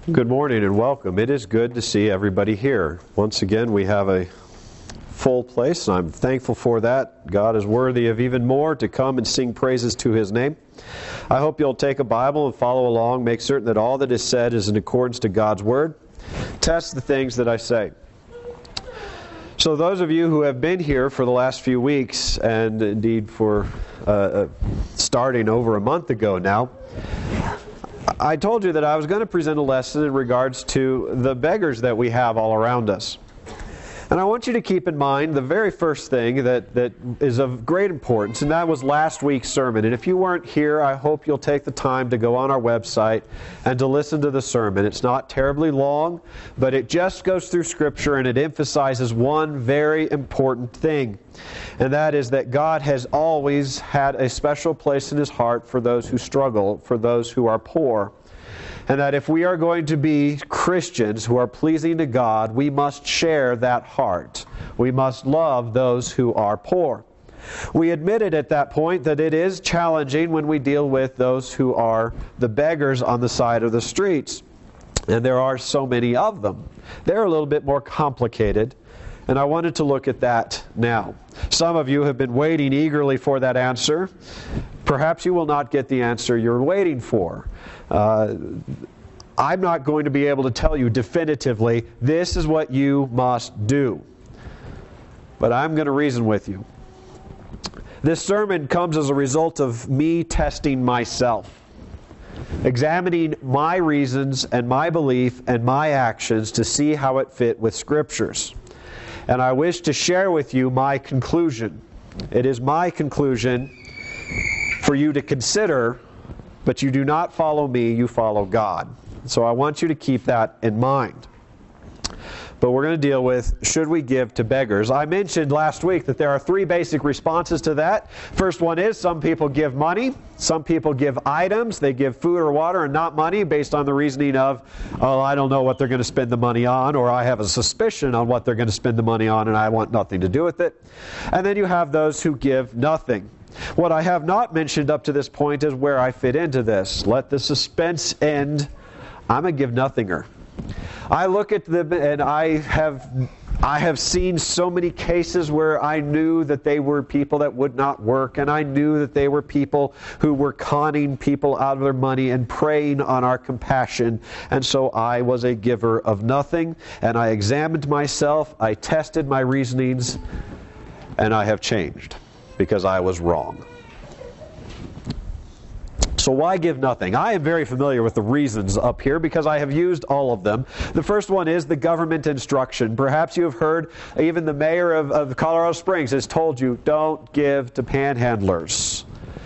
Good morning and welcome. It is good to see everybody here. Once again, we have a full place, and I'm thankful for that. God is worthy of even more to come and sing praises to His name. I hope you'll take a Bible and follow along. Make certain that all that is said is in accordance to God's Word. Test the things that I say. So those of you who have been here for the last few weeks, and indeed for starting over a month ago now, I told you that I was going to present a lesson in regards to the beggars that we have all around us. And I want you to keep in mind the very first thing that is of great importance, and that was last week's sermon. And if you weren't here, I hope you'll take the time to go on our website and to listen to the sermon. It's not terribly long, but it just goes through Scripture and it emphasizes one very important thing. And that is that God has always had a special place in His heart for those who struggle, for those who are poor. And that if we are going to be Christians who are pleasing to God, we must share that heart. We must love those who are poor. We admitted at that point that it is challenging when we deal with those who are the beggars on the side of the streets. And there are so many of them. They're a little bit more complicated. And I wanted to look at that now. Some of you have been waiting eagerly for that answer. Perhaps you will not get the answer you're waiting for. I'm not going to be able to tell you definitively, this is what you must do. But I'm going to reason with you. This sermon comes as a result of me testing myself, examining my reasons and my belief and my actions to see how it fit with Scriptures. And I wish to share with you my conclusion. It is my conclusion for you to consider, but you do not follow me, you follow God. So I want you to keep that in mind. But we're going to deal with, should we give to beggars? I mentioned last week that there are three basic responses to that. First one is, some people give money. Some people give items. They give food or water and not money based on the reasoning of, oh, I don't know what they're going to spend the money on, or I have a suspicion on what they're going to spend the money on and I want nothing to do with it. And then you have those who give nothing. What I have not mentioned up to this point is where I fit into this. Let the suspense end. I'm a give-nothinger. I look at them and I have seen so many cases where I knew that they were people that would not work, and I knew that they were people who were conning people out of their money and preying on our compassion. And so I was a giver of nothing, and I examined myself, I tested my reasonings, and I have changed because I was wrong. So why give nothing? I am very familiar with the reasons up here because I have used all of them. The first one is the government instruction. Perhaps you have heard even the mayor of Colorado Springs has told you, don't give to panhandlers.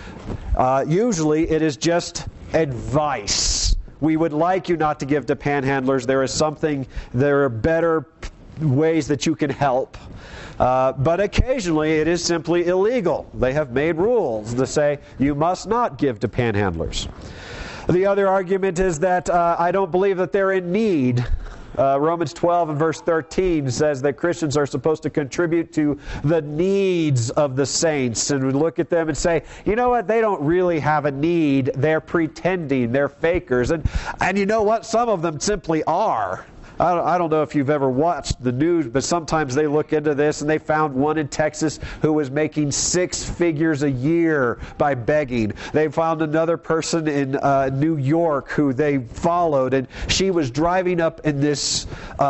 Usually it is just advice. We would like you not to give to panhandlers. There are better ways that you can help. But occasionally it is simply illegal. They have made rules to say you must not give to panhandlers. The other argument is that I don't believe that they're in need. Romans 12 and verse 13 says that Christians are supposed to contribute to the needs of the saints. And we look at them and say, you know what, they don't really have a need. They're pretending. They're fakers. And you know what, some of them simply are. I don't know if you've ever watched the news, but sometimes they look into this and they found one in Texas who was making 6 figures a year by begging. They found another person in New York who they followed, and she was driving up in this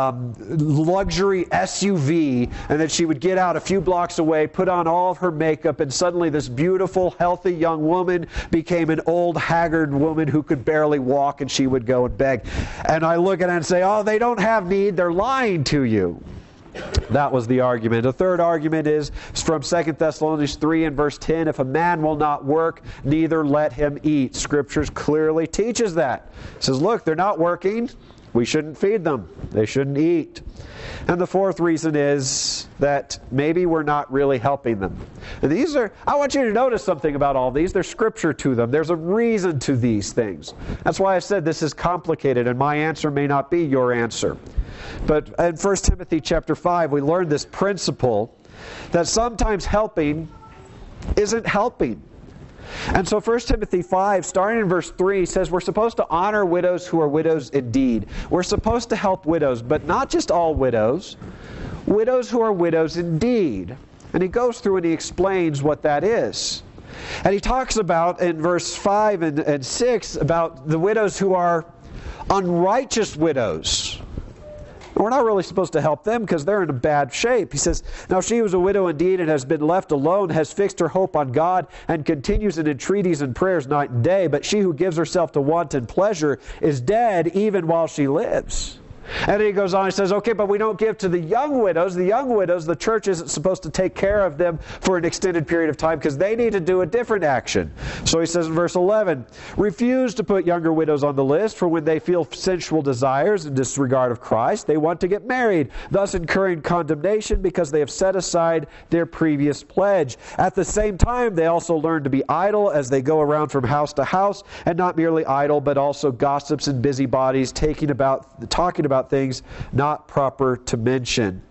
luxury SUV, and then she would get out a few blocks away, put on all of her makeup, and suddenly this beautiful, healthy young woman became an old, haggard woman who could barely walk, and she would go and beg. And I look at her and say, oh, they don't have need, they're lying to you. That was the argument. A third argument is from 2 Thessalonians 3 and verse 10, if a man will not work, neither let him eat. Scriptures clearly teaches that. It says, look, they're not working, we shouldn't feed them. They shouldn't eat. And the fourth reason is that maybe we're not really helping them. And I want you to notice something about all these. There's Scripture to them. There's a reason to these things. That's why I said this is complicated, and my answer may not be your answer. But in 1 Timothy chapter 5, we learn this principle that sometimes helping isn't helping. And so 1 Timothy 5, starting in verse 3, says we're supposed to honor widows who are widows indeed. We're supposed to help widows, but not just all widows. Widows who are widows indeed. And he goes through and he explains what that is. And he talks about, in verse 5 and 6, about the widows who are unrighteous widows. We're not really supposed to help them because they're in a bad shape. He says, now she was a widow indeed and has been left alone, has fixed her hope on God, and continues in entreaties and prayers night and day. But she who gives herself to wanton pleasure is dead even while she lives. And he goes on, he says, okay, but we don't give to the young widows. The young widows, the church isn't supposed to take care of them for an extended period of time because they need to do a different action. So he says in verse 11, refuse to put younger widows on the list, for when they feel sensual desires in disregard of Christ, they want to get married, thus incurring condemnation because they have set aside their previous pledge. At the same time, they also learn to be idle as they go around from house to house, and not merely idle, but also gossips and busybodies, talking about things not proper to mention.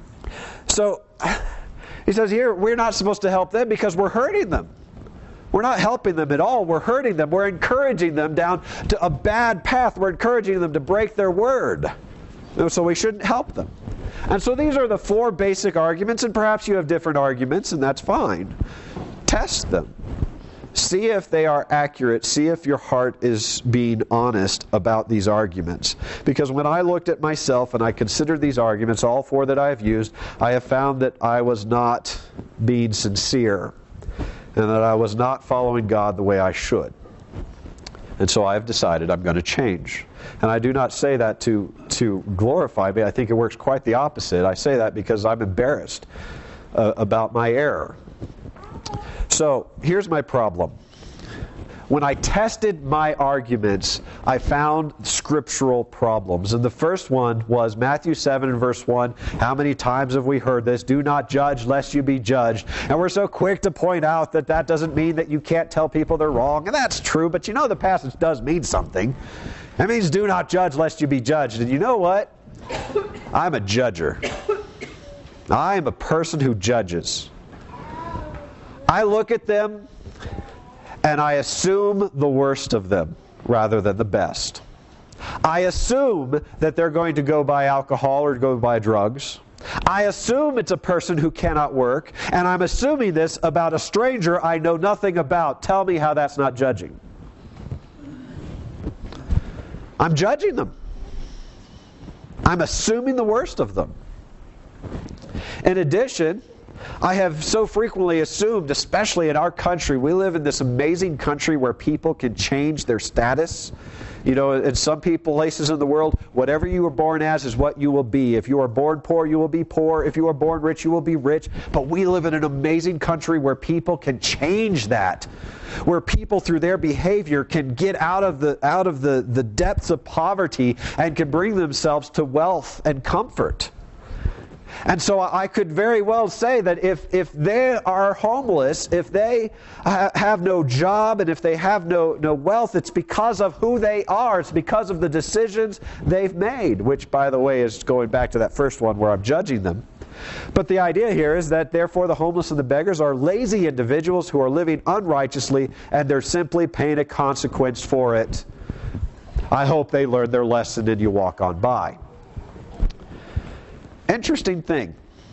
So he says here, we're not supposed to help them because we're hurting them. We're not helping them at all. We're hurting them. We're encouraging them down to a bad path. We're encouraging them to break their word. So we shouldn't help them. And so these are the four basic arguments, and perhaps you have different arguments, and that's fine. Test them. See if they are accurate. See if your heart is being honest about these arguments. Because when I looked at myself and I considered these arguments, all four that I have used, I have found that I was not being sincere and that I was not following God the way I should. And so I have decided I'm going to change. And I do not say that to glorify me. I think it works quite the opposite. I say that because I'm embarrassed about my error. So here's my problem. When I tested my arguments, I found scriptural problems. And the first one was Matthew 7 and verse 1. How many times have we heard this? Do not judge lest you be judged. And we're so quick to point out that that doesn't mean that you can't tell people they're wrong. And that's true, but you know the passage does mean something. It means do not judge lest you be judged. And you know what? I'm a judger. I am a person who judges. I look at them and I assume the worst of them rather than the best. I assume that they're going to go buy alcohol or go buy drugs. I assume it's a person who cannot work, and I'm assuming this about a stranger I know nothing about. Tell me how that's not judging. I'm judging them. I'm assuming the worst of them. In addition, I have so frequently assumed, especially in our country, we live in this amazing country where people can change their status. You know, in some places in the world, whatever you were born as is what you will be. If you are born poor, you will be poor. If you are born rich, you will be rich. But we live in an amazing country where people can change that. Where people through their behavior can get out of the depths of poverty and can bring themselves to wealth and comfort. And so I could very well say that if they are homeless, if they have no job, and if they have no wealth, it's because of who they are. It's because of the decisions they've made, which, by the way, is going back to that first one where I'm judging them. But the idea here is that, therefore, the homeless and the beggars are lazy individuals who are living unrighteously, and they're simply paying a consequence for it. I hope they learn their lesson and you walk on by. Interesting thing.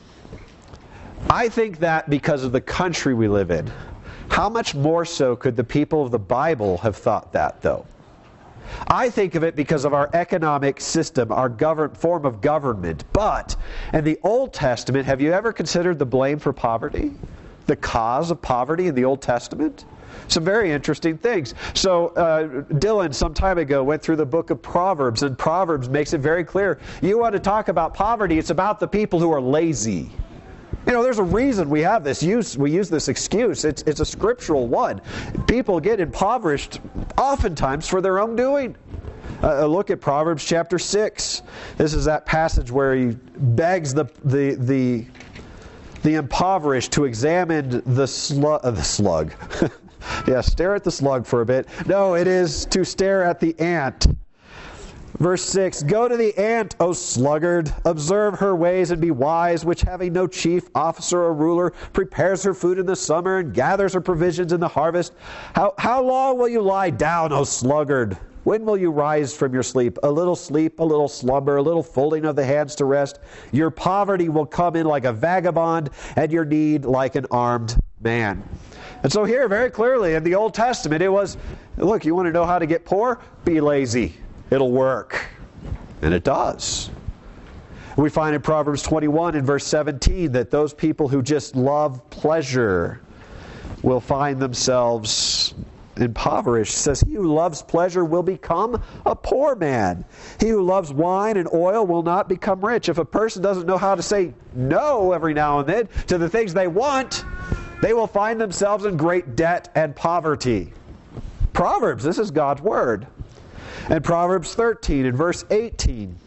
I think that because of the country we live in, how much more so could the people of the Bible have thought that, though? I think of it because of our economic system, our form of government. But in the Old Testament, have you ever considered the blame for poverty? The cause of poverty in the Old Testament? Some very interesting things. So Dylan, some time ago, went through the book of Proverbs, and Proverbs makes it very clear. You want to talk about poverty, it's about the people who are lazy. You know, there's a reason we have this we use this excuse. It's a scriptural one. People get impoverished oftentimes for their own doing. Look at Proverbs chapter 6. This is that passage where he begs the impoverished to examine the slug. Yeah, stare at the slug for a bit. No, it is to stare at the ant. Verse 6, Go to the ant, O sluggard, observe her ways and be wise, which having no chief officer or ruler, prepares her food in the summer and gathers her provisions in the harvest. How long will you lie down, O sluggard? When will you rise from your sleep, a little slumber, a little folding of the hands to rest? Your poverty will come in like a vagabond, and your need like an armed man. And so here, very clearly, in the Old Testament, it was, look, you want to know how to get poor? Be lazy. It'll work. And it does. We find in Proverbs 21 and verse 17 that those people who just love pleasure will find themselves impoverished. It says, He who loves pleasure will become a poor man. He who loves wine and oil will not become rich. If a person doesn't know how to say no every now and then to the things they want, they will find themselves in great debt and poverty. Proverbs, this is God's Word. And Proverbs 13 and verse 18.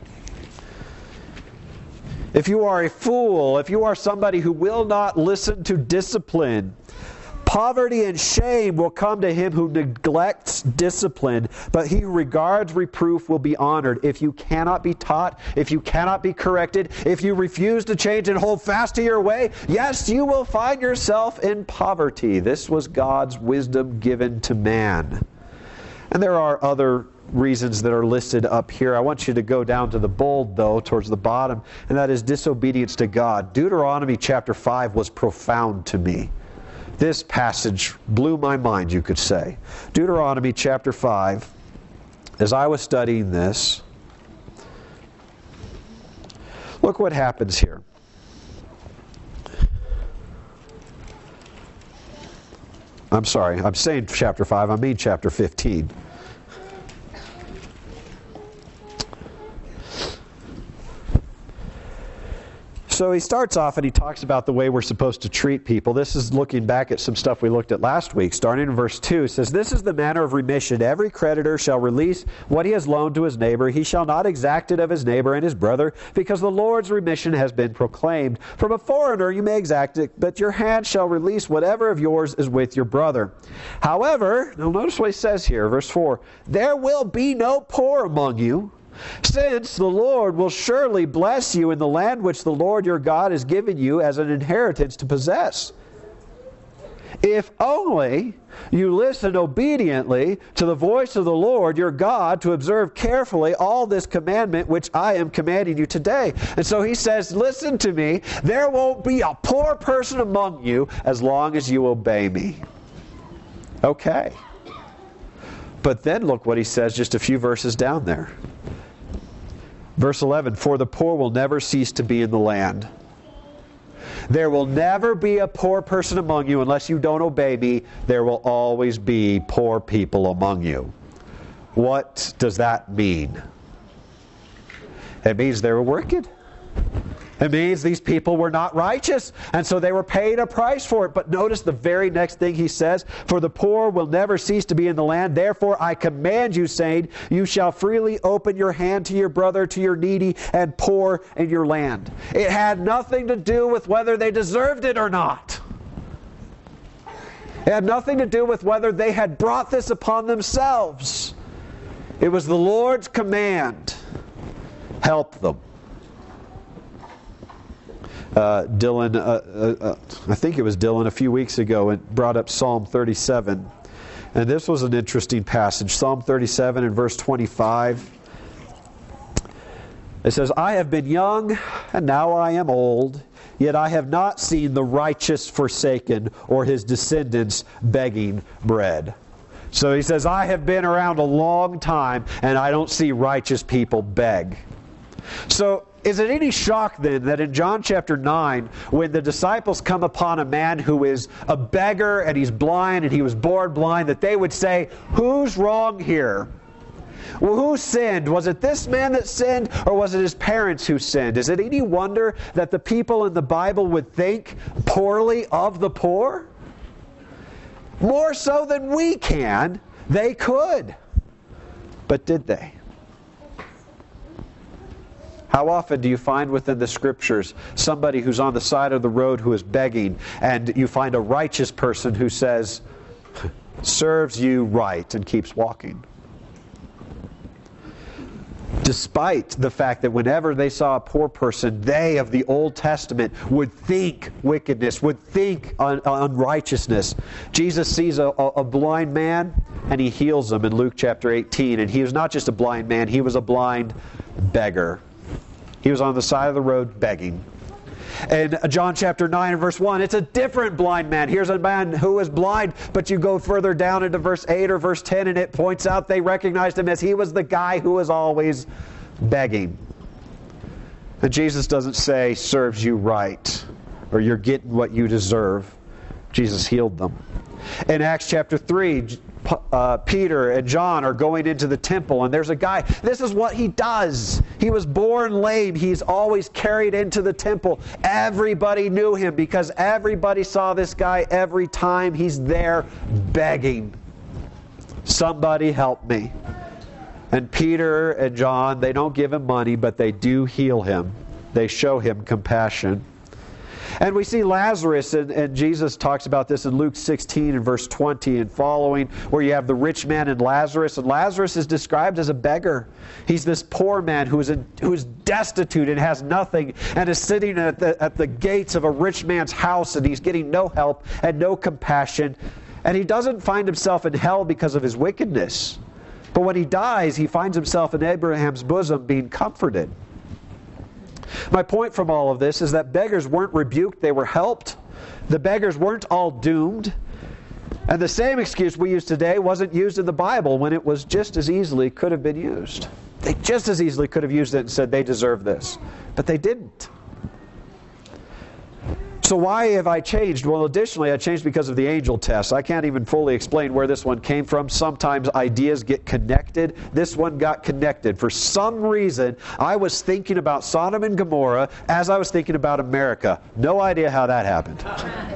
If you are a fool, if you are somebody who will not listen to discipline, poverty and shame will come to him who neglects discipline, but he who regards reproof will be honored. If you cannot be taught, if you cannot be corrected, if you refuse to change and hold fast to your way, yes, you will find yourself in poverty. This was God's wisdom given to man. And there are other reasons that are listed up here. I want you to go down to the bold, though, towards the bottom, and that is disobedience to God. Deuteronomy chapter 5 was profound to me. This passage blew my mind, you could say. Deuteronomy chapter 5, as I was studying this, look what happens here. I'm sorry, I'm saying chapter 5, I mean chapter 15. So he starts off and he talks about the way we're supposed to treat people. This is looking back at some stuff we looked at last week. Starting in verse 2, it says, This is the manner of remission. Every creditor shall release what he has loaned to his neighbor. He shall not exact it of his neighbor and his brother, because the Lord's remission has been proclaimed. From a foreigner you may exact it, but your hand shall release whatever of yours is with your brother. However, now notice what he says here, verse 4, There will be no poor among you, since the Lord will surely bless you in the land which the Lord your God has given you as an inheritance to possess. If only you listen obediently to the voice of the Lord your God to observe carefully all this commandment which I am commanding you today. And so he says, listen to me, there won't be a poor person among you as long as you obey me. Okay. But then look what he says just a few verses down there. Verse 11, For the poor will never cease to be in the land. There will never be a poor person among you unless you don't obey me. There will always be poor people among you. What does that mean? It means they were wicked. It means these people were not righteous, and so they were paying a price for it. But notice the very next thing he says, For the poor will never cease to be in the land. Therefore I command you, saying, You shall freely open your hand to your brother, to your needy and poor in your land. It had nothing to do with whether they deserved it or not. It had nothing to do with whether they had brought this upon themselves. It was the Lord's command. Help them. Dylan, I think it was Dylan a few weeks ago, and brought up Psalm 37. And this was an interesting passage. Psalm 37 and verse 25. It says, I have been young, and now I am old, yet I have not seen the righteous forsaken, or his descendants begging bread. So he says, I have been around a long time, and I don't see righteous people beg. So, is it any shock then that in John chapter 9, when the disciples come upon a man who is a beggar and he's blind and he was born blind, that they would say, who's wrong here? Well, who sinned? Was it this man that sinned, or was it his parents who sinned? Is it any wonder that the people in the Bible would think poorly of the poor? More so than we can, they could. But did they? How often do you find within the Scriptures somebody who's on the side of the road who is begging, and you find a righteous person who says, serves you right, and keeps walking? Despite the fact that whenever they saw a poor person, they of the Old Testament would think wickedness, would think unrighteousness. Jesus sees a blind man and he heals him in Luke chapter 18. And he was not just a blind man, he was a blind beggar. He was on the side of the road begging. In John chapter 9 and verse 1, it's a different blind man. Here's a man who was blind, but you go further down into verse 8 or verse 10, and it points out they recognized him as he was the guy who was always begging. And Jesus doesn't say, serves you right, or you're getting what you deserve. Jesus healed them. In Acts chapter 3, Peter and John are going into the temple, and there's a guy. This is what he does. He was born lame. He's always carried into the temple. Everybody knew him because everybody saw this guy every time he's there begging. Somebody help me. And Peter and John, they don't give him money, but they do heal him. They show him compassion. And we see Lazarus, and Jesus talks about this in Luke 16 and verse 20 and following, where you have the rich man and Lazarus is described as a beggar. He's this poor man who is destitute and has nothing, and is sitting at the gates of a rich man's house, and he's getting no help and no compassion. And he doesn't find himself in hell because of his wickedness. But when he dies, he finds himself in Abraham's bosom being comforted. My point from all of this is that beggars weren't rebuked, they were helped. The beggars weren't all doomed. And the same excuse we use today wasn't used in the Bible when it was just as easily could have been used. They just as easily could have used it and said they deserve this. But they didn't. So why have I changed? Well, additionally, I changed because of the angel test. I can't even fully explain where this one came from. Sometimes ideas get connected. This one got connected. For some reason, I was thinking about Sodom and Gomorrah as I was thinking about America. No idea how that happened.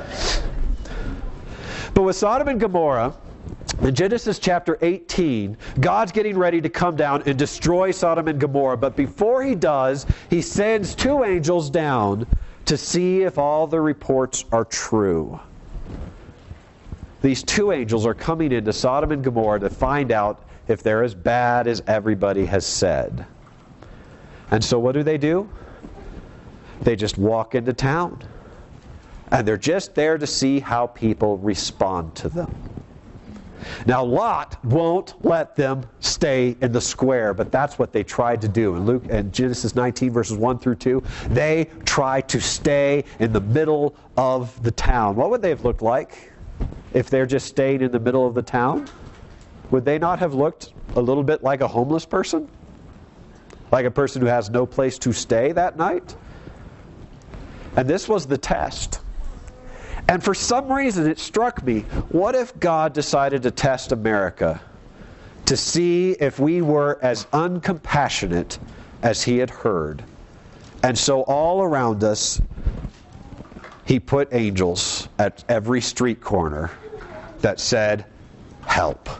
But with Sodom and Gomorrah, in Genesis chapter 18, God's getting ready to come down and destroy Sodom and Gomorrah. But before he does, he sends two angels down to see if all the reports are true. These two angels are coming into Sodom and Gomorrah to find out if they're as bad as everybody has said. And so what do? They just walk into town. And they're just there to see how people respond to them. Now Lot won't let them stay in the square, but that's what they tried to do. In Genesis 19 verses 1 through 2, they tried to stay in the middle of the town. What would they have looked like if they're just staying in the middle of the town? Would they not have looked a little bit like a homeless person? Like a person who has no place to stay that night? And this was the test. And for some reason it struck me, what if God decided to test America to see if we were as uncompassionate as he had heard? And so all around us, he put angels at every street corner that said, help.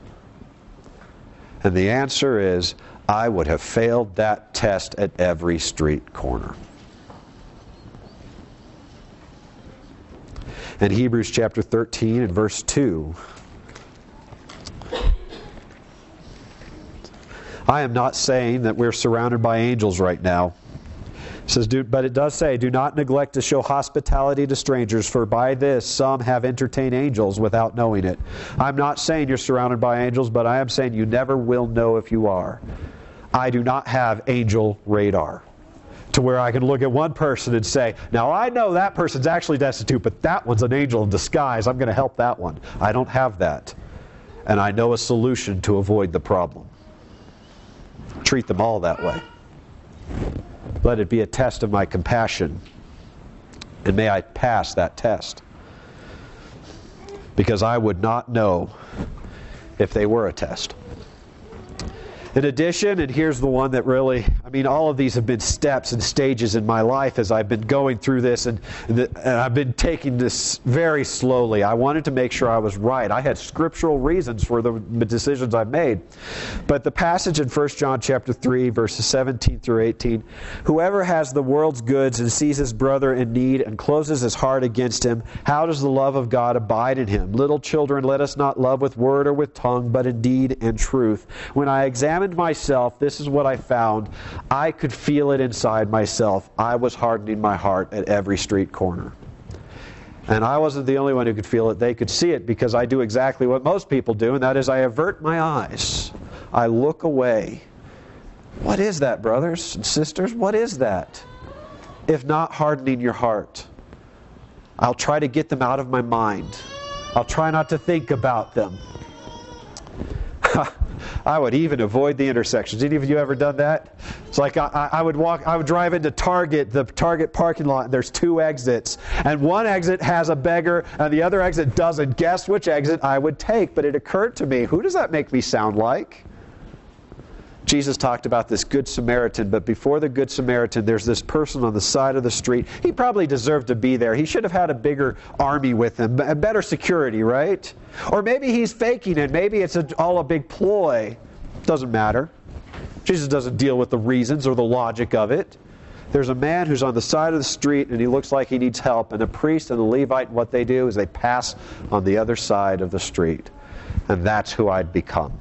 And the answer is, I would have failed that test at every street corner. In Hebrews chapter 13 and verse 2, I am not saying that we're surrounded by angels right now. It says, but it does say, do not neglect to show hospitality to strangers, for by this some have entertained angels without knowing it. I'm not saying you're surrounded by angels, but I am saying you never will know if you are. I do not have angel radar, to where I can look at one person and say, now I know that person's actually destitute, but that one's an angel in disguise. I'm going to help that one. I don't have that. And I know a solution to avoid the problem. Treat them all that way. Let it be a test of my compassion. And may I pass that test. Because I would not know if they were a test. In addition, and here's the one that really, all of these have been steps and stages in my life as I've been going through this, and I've been taking this very slowly. I wanted to make sure I was right. I had scriptural reasons for the decisions I've made. But the passage in 1 John chapter 3, verses 17 through 18, whoever has the world's goods and sees his brother in need and closes his heart against him, how does the love of God abide in him? Little children, let us not love with word or with tongue, but in deed and truth. When I examine examined myself, this is what I found. I could feel it inside myself. I was hardening my heart at every street corner. And I wasn't the only one who could feel it. They could see it because I do exactly what most people do, and that is I avert my eyes. I look away. What is that, brothers and sisters? What is that? If not hardening your heart. I'll try to get them out of my mind. I'll try not to think about them. I would even avoid the intersections. Any of you ever done that? It's like I would drive into the Target parking lot, and there's two exits. And one exit has a beggar, and the other exit doesn't. Guess which exit I would take? But it occurred to me, who does that make me sound like? Jesus talked about this Good Samaritan, but before the Good Samaritan, there's this person on the side of the street. He probably deserved to be there. He should have had a bigger army with him, better security, right? Or maybe he's faking it. Maybe it's all a big ploy. Doesn't matter. Jesus doesn't deal with the reasons or the logic of it. There's a man who's on the side of the street, and he looks like he needs help. And the priest and the Levite, what they do is they pass on the other side of the street. And that's who I'd become.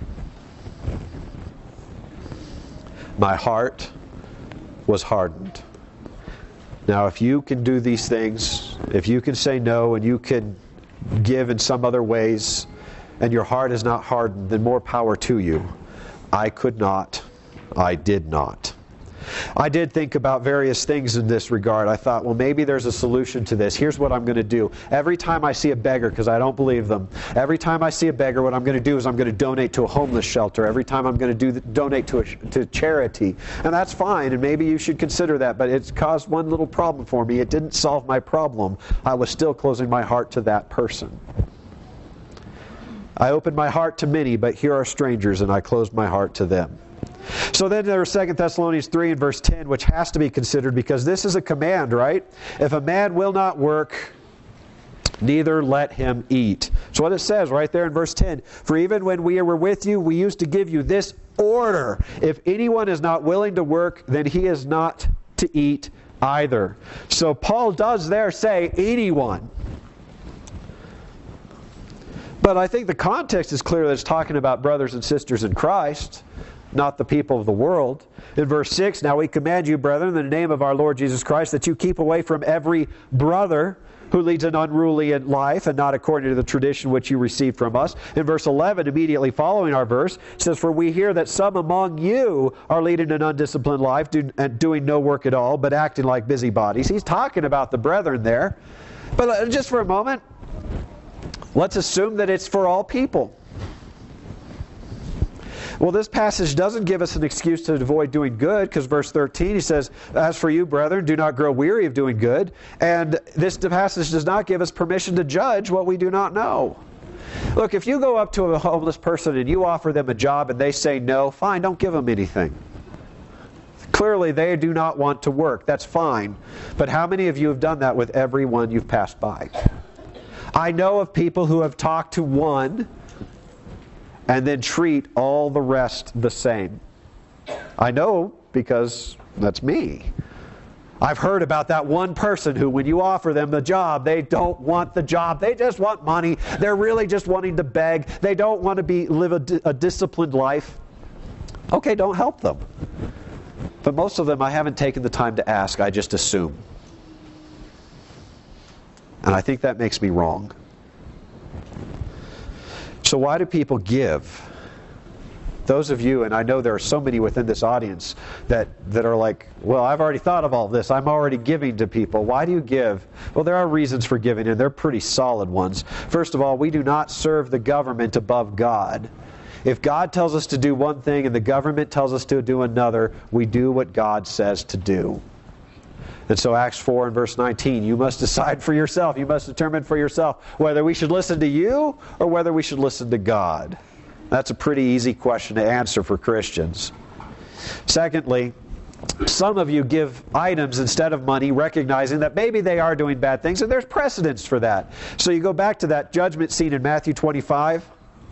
My heart was hardened. Now, if you can do these things, if you can say no and you can give in some other ways, and your heart is not hardened, then more power to you. I could not. I did not. I did think about various things in this regard. I thought, well, maybe there's a solution to this. Here's what I'm going to do. Every time I see a beggar, because I don't believe them, every time I see a beggar, what I'm going to do is I'm going to donate to a homeless shelter. Every time I'm going to donate to charity. And that's fine, and maybe you should consider that, but it's caused one little problem for me. It didn't solve my problem. I was still closing my heart to that person. I opened my heart to many, but here are strangers, and I closed my heart to them. So then there's 2 Thessalonians 3 and verse 10, which has to be considered because this is a command, right? If a man will not work, neither let him eat. So what it says right there in verse 10, for even when we were with you, we used to give you this order. If anyone is not willing to work, then he is not to eat either. So Paul does there say anyone. But I think the context is clear that it's talking about brothers and sisters in Christ, not the people of the world. In verse 6, now we command you, brethren, in the name of our Lord Jesus Christ, that you keep away from every brother who leads an unruly life and not according to the tradition which you received from us. In verse 11, immediately following our verse, it says, for we hear that some among you are leading an undisciplined life and doing no work at all, but acting like busybodies. He's talking about the brethren there. But just for a moment, let's assume that it's for all people. Well, this passage doesn't give us an excuse to avoid doing good, because verse 13, he says, as for you, brethren, do not grow weary of doing good. And this passage does not give us permission to judge what we do not know. Look, if you go up to a homeless person and you offer them a job and they say no, fine, don't give them anything. Clearly, they do not want to work. That's fine. But how many of you have done that with everyone you've passed by? I know of people who have talked to one and then treat all the rest the same. I know because that's me. I've heard about that one person who, when you offer them the job, they don't want the job. They just want money. They're really just wanting to beg. They don't want to live a disciplined life. Okay, don't help them. But most of them I haven't taken the time to ask. I just assume. And I think that makes me wrong. So why do people give? Those of you, and I know there are so many within this audience that are like, well, I've already thought of all this. I'm already giving to people. Why do you give? Well, there are reasons for giving, and they're pretty solid ones. First of all, we do not serve the government above God. If God tells us to do one thing and the government tells us to do another, we do what God says to do. And so Acts 4 and verse 19, you must decide for yourself. You must determine for yourself whether we should listen to you or whether we should listen to God. That's a pretty easy question to answer for Christians. Secondly, some of you give items instead of money, recognizing that maybe they are doing bad things, and there's precedence for that. So you go back to that judgment scene in Matthew 25.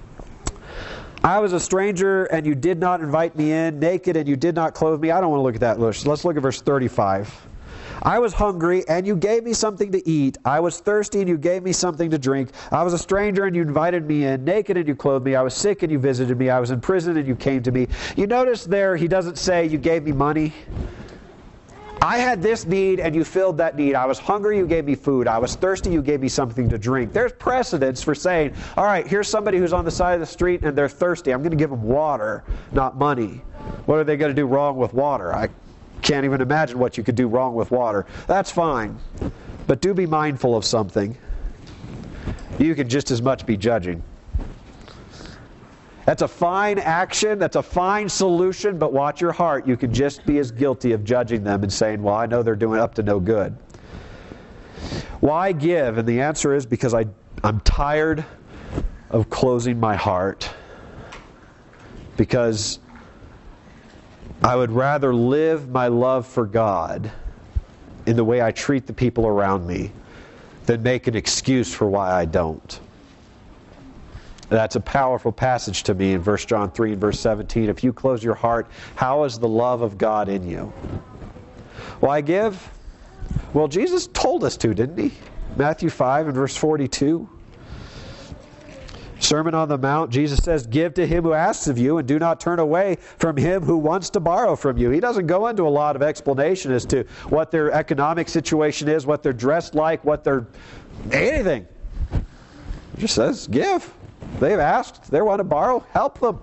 I was a stranger and you did not invite me in, naked and you did not clothe me. I don't want to look at that. Let's look at verse 35. I was hungry, and you gave me something to eat. I was thirsty, and you gave me something to drink. I was a stranger, and you invited me in. Naked, and you clothed me. I was sick, and you visited me. I was in prison, and you came to me. You notice there, he doesn't say, you gave me money. I had this need, and you filled that need. I was hungry, you gave me food. I was thirsty, you gave me something to drink. There's precedence for saying, all right, here's somebody who's on the side of the street, and they're thirsty. I'm going to give them water, not money. What are they going to do wrong with water? I can't even imagine what you could do wrong with water. That's fine. But do be mindful of something. You can just as much be judging. That's a fine action, that's a fine solution, but watch your heart. You can just be as guilty of judging them and saying, well, I know they're doing up to no good. Why give? And the answer is because I'm tired of closing my heart. Because I would rather live my love for God in the way I treat the people around me than make an excuse for why I don't. That's a powerful passage to me in 1 John 3 and verse 17. If you close your heart, how is the love of God in you? Why give? Well, Jesus told us to, didn't he? Matthew 5 and verse 42. Sermon on the Mount, Jesus says, give to him who asks of you, and do not turn away from him who wants to borrow from you. He doesn't go into a lot of explanation as to what their economic situation is, what they're dressed like, what they're... anything. He just says, give. They've asked. They want to borrow. Help them.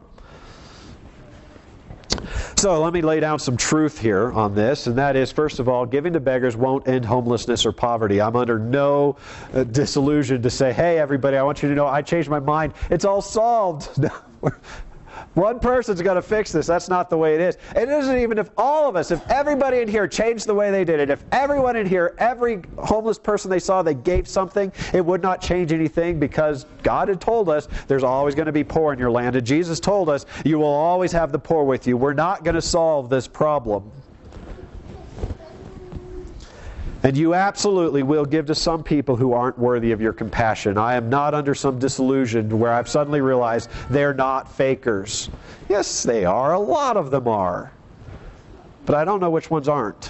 So let me lay down some truth here on this, and that is, first of all, giving to beggars won't end homelessness or poverty. I'm under no disillusion to say, hey, everybody, I want you to know I changed my mind. It's all solved. One person's going to fix this. That's not the way it is. It isn't even if all of us, if everybody in here changed the way they did it, if everyone in here, every homeless person they saw, they gave something, it would not change anything because God had told us there's always going to be poor in your land. And Jesus told us you will always have the poor with you. We're not going to solve this problem. And you absolutely will give to some people who aren't worthy of your compassion. I am not under some disillusion where I've suddenly realized they're not fakers. Yes, they are. A lot of them are. But I don't know which ones aren't.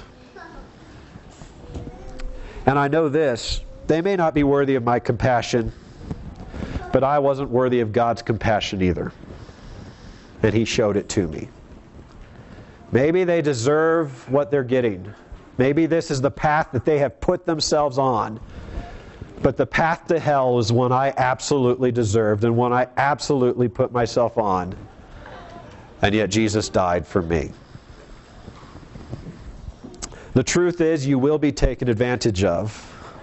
And I know this. They may not be worthy of my compassion, but I wasn't worthy of God's compassion either. And He showed it to me. Maybe they deserve what they're getting. Maybe this is the path that they have put themselves on. But the path to hell is one I absolutely deserved and one I absolutely put myself on. And yet Jesus died for me. The truth is, you will be taken advantage of.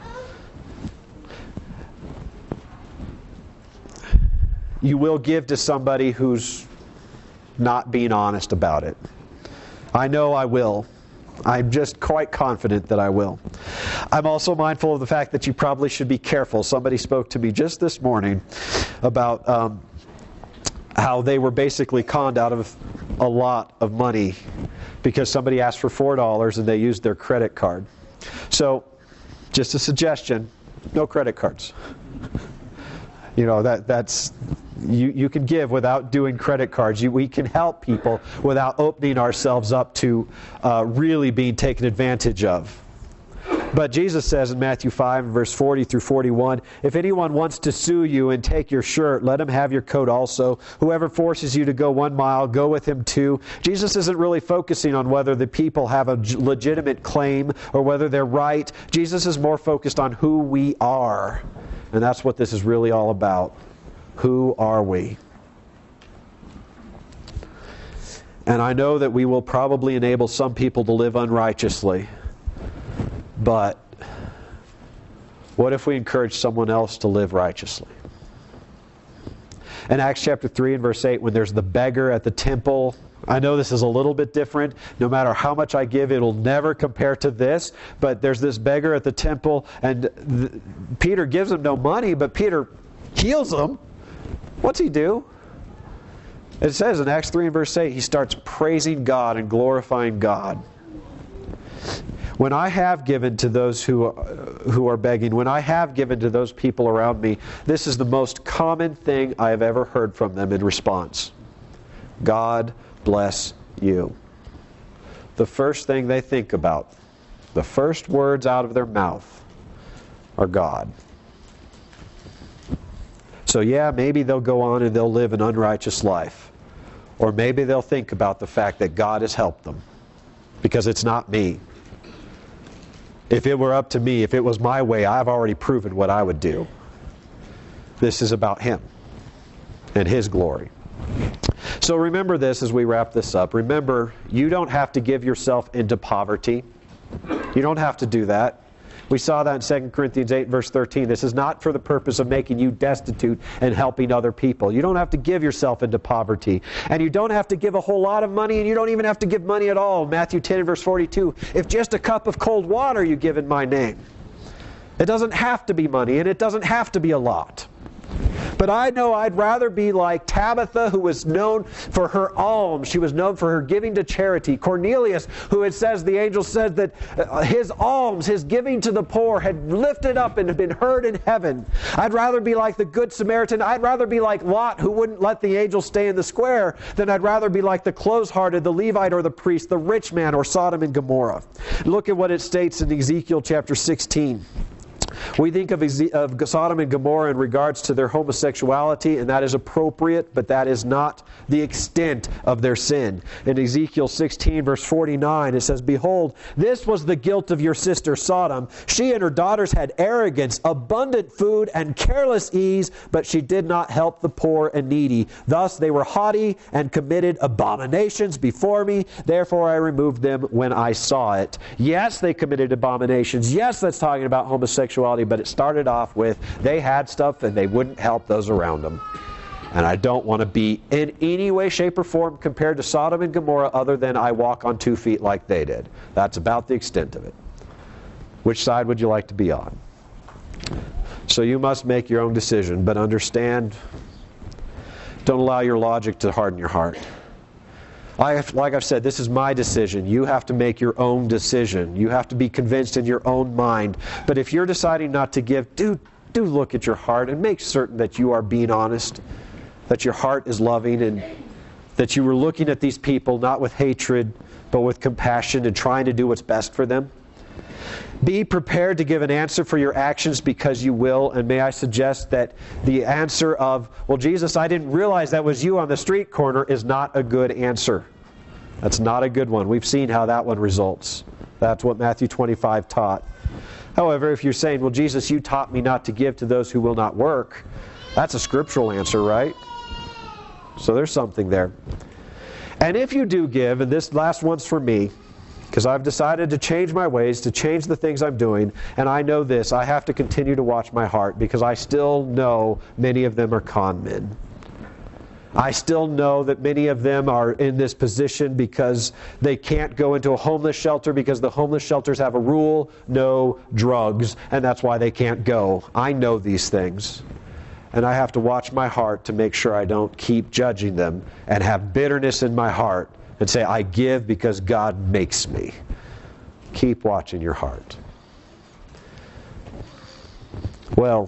You will give to somebody who's not being honest about it. I know I will. I'm just quite confident that I will. I'm also mindful of the fact that you probably should be careful. Somebody spoke to me just this morning about how they were basically conned out of a lot of money because somebody asked for $4 and they used their credit card. So, just a suggestion, no credit cards. You know, that's... You can give without doing credit cards. We can help people without opening ourselves up to really being taken advantage of. But Jesus says in Matthew 5, verse 40 through 41, if anyone wants to sue you and take your shirt, let him have your coat also. Whoever forces you to go 1 mile, go with him 2. Jesus isn't really focusing on whether the people have a legitimate claim or whether they're right. Jesus is more focused on who we are. And that's what this is really all about. Who are we? And I know that we will probably enable some people to live unrighteously. But what if we encourage someone else to live righteously? In Acts chapter 3 and verse 8, when there's the beggar at the temple, I know this is a little bit different. No matter how much I give, it'll never compare to this. But there's this beggar at the temple, and Peter gives him no money, but Peter heals him. What's he do? It says in Acts 3 and verse 8, he starts praising God and glorifying God. When I have given to those who are begging, when I have given to those people around me, this is the most common thing I have ever heard from them in response. God bless you. The first thing they think about the first words out of their mouth are God. So yeah, maybe they'll go on and they'll live an unrighteous life. Or maybe they'll think about the fact that God has helped them. Because it's not me. If it were up to me, if it was my way, I've already proven what I would do. This is about Him and His glory. So remember this as we wrap this up. Remember, you don't have to give yourself into poverty. You don't have to do that. We saw that in 2 Corinthians 8, verse 13. This is not for the purpose of making you destitute and helping other people. You don't have to give yourself into poverty. And you don't have to give a whole lot of money, and you don't even have to give money at all. Matthew 10, verse 42. If just a cup of cold water you give in my name. It doesn't have to be money, and it doesn't have to be a lot. But I know I'd rather be like Tabitha, who was known for her alms. She was known for her giving to charity. Cornelius, who it says, the angel said that his alms, his giving to the poor, had lifted up and had been heard in heaven. I'd rather be like the Good Samaritan. I'd rather be like Lot, who wouldn't let the angel stay in the square, than I'd rather be like the close-hearted, the Levite or the priest, the rich man or Sodom and Gomorrah. Look at what it states in Ezekiel chapter 16. We think of Sodom and Gomorrah in regards to their homosexuality, and that is appropriate, but that is not the extent of their sin. In Ezekiel 16, verse 49, it says, Behold, this was the guilt of your sister Sodom. She and her daughters had arrogance, abundant food, and careless ease, but she did not help the poor and needy. Thus they were haughty and committed abominations before me. Therefore I removed them when I saw it. Yes, they committed abominations. Yes, that's talking about homosexuality. But it started off with they had stuff and they wouldn't help those around them. And I don't want to be in any way, shape, or form compared to Sodom and Gomorrah other than I walk on 2 feet like they did. That's about the extent of it. Which side would you like to be on? So you must make your own decision, but understand, don't allow your logic to harden your heart. Like I've said, this is my decision. You have to make your own decision. You have to be convinced in your own mind. But if you're deciding not to give, do look at your heart and make certain that you are being honest, that your heart is loving, and that you were looking at these people not with hatred, but with compassion and trying to do what's best for them. Be prepared to give an answer for your actions because you will. And may I suggest that the answer of, well, Jesus, I didn't realize that was you on the street corner, is not a good answer. That's not a good one. We've seen how that one results. That's what Matthew 25 taught. However, if you're saying, well, Jesus, you taught me not to give to those who will not work, that's a scriptural answer, right? So there's something there. And if you do give, and this last one's for me, because I've decided to change my ways, to change the things I'm doing, and I know this, I have to continue to watch my heart because I still know many of them are con men. I still know that many of them are in this position because they can't go into a homeless shelter because the homeless shelters have a rule, no drugs, and that's why they can't go. I know these things. And I have to watch my heart to make sure I don't keep judging them and have bitterness in my heart and say, I give because God makes me. Keep watching your heart. Well,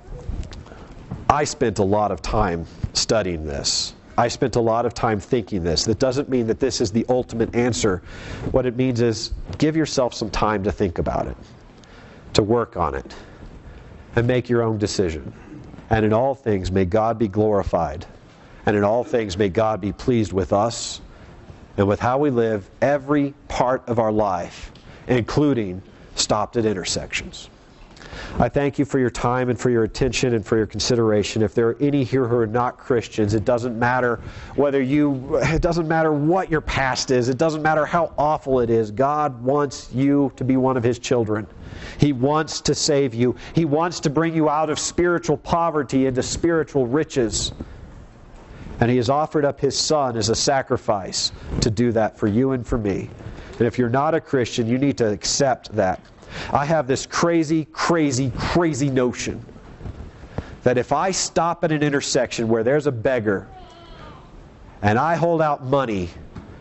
I spent a lot of time studying this. I spent a lot of time thinking this. That doesn't mean that this is the ultimate answer. What it means is give yourself some time to think about it, to work on it, and make your own decision. And in all things, may God be glorified. And in all things, may God be pleased with us and with how we live every part of our life, including stopped at intersections. I thank you for your time and for your attention and for your consideration. If there are any here who are not Christians, it doesn't matter it doesn't matter what your past is. It doesn't matter how awful it is. God wants you to be one of His children. He wants to save you. He wants to bring you out of spiritual poverty into spiritual riches. And He has offered up His Son as a sacrifice to do that for you and for me. And if you're not a Christian, you need to accept that. I have this crazy notion that if I stop at an intersection where there's a beggar and I hold out money,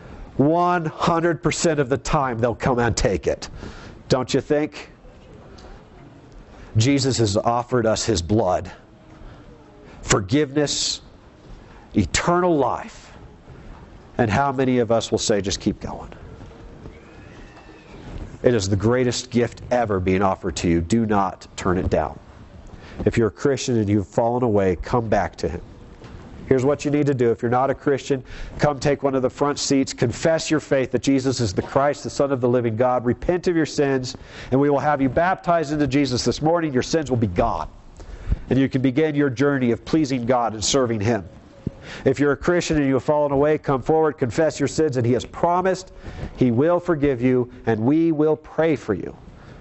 100% of the time they'll come and take it. Don't you think? Jesus has offered us His blood, forgiveness, eternal life. And how many of us will say, just keep going? It is the greatest gift ever being offered to you. Do not turn it down. If you're a Christian and you've fallen away, come back to Him. Here's what you need to do. If you're not a Christian, come take one of the front seats. Confess your faith that Jesus is the Christ, the Son of the living God. Repent of your sins, and we will have you baptized into Jesus this morning. Your sins will be gone. And you can begin your journey of pleasing God and serving Him. If you're a Christian and you have fallen away, come forward, confess your sins, and He has promised He will forgive you, and we will pray for you.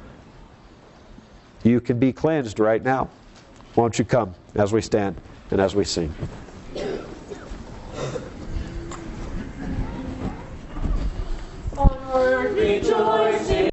You can be cleansed right now. Won't you come as we stand and as we sing? Onward rejoicing.